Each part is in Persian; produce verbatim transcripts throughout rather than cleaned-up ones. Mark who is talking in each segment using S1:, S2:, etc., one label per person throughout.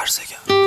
S1: برزگر.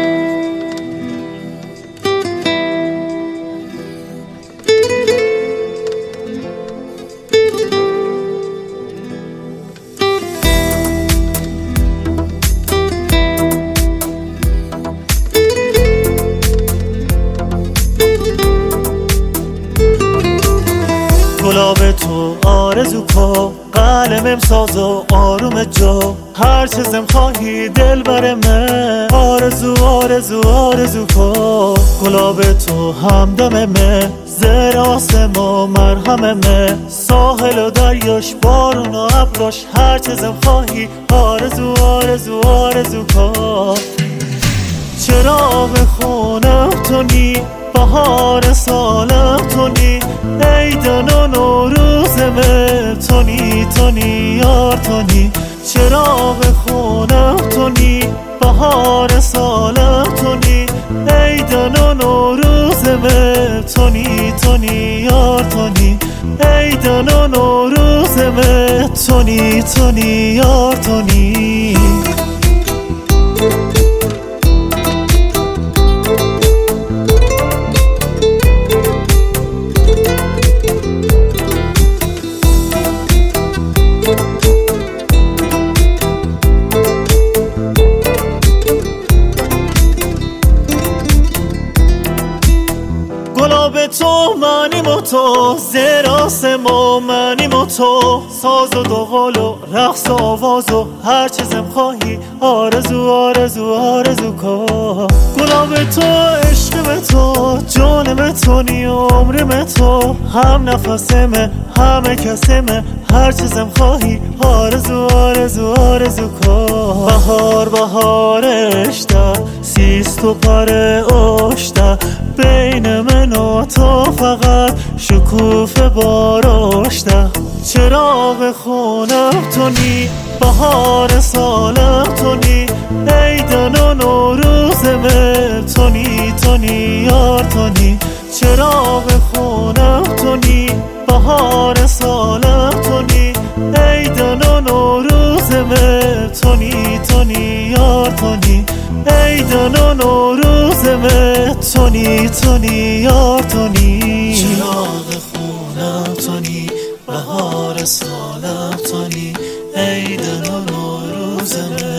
S2: گلاب تو آرزو کن قلمم ساز و آروم جو هر چیزم خواهی دل برمه آرزو آرزو آرزو کن گلاب تو همدممه زیر آسمون مرهممه ساحل و دریاش بارون و ابراش هر چیزم خواهی آرزو آرزو آرزو کن چراغ خونم تو نی بهار سالم تو نی عیدن و نوروزمه تو نی تو نی یار تو نی چراغ خونم تو نی بهار سالم تو نی عیدن و نوروزمه تو نی تو نی یار تو نی عیدن و نوروزمه تو نی تو نی یار تو نی گلاب تو منیم و تو زیر آسمون منیم و تو ساز و دوغل و رقص و آواز و هر چیزم خواهی آرزو آرزو آرزو کن گلاب تو عشقم تو جانم تو نی عمرم تو هم نفسمه همه کسمه هر چیزم خواهی آرزو آرزو آرزو کن بهار بهارشته سیست و پر اشته بین من و تو فقط شکوفه بارشته چراغ خونم تو نی بهار سالم تو نی عیدن و نوروزمه تو نی تو نی یار تو نی چراغ خونم تو نی بهار سالم تو نی عیدن و نوروزمه تو نی تو نی یار تو نی عیدن و نوروزمه تو نی تو نی یار تو نی چراغ خونم تو نی بهار سالم تو نی عیدن و نوروزمه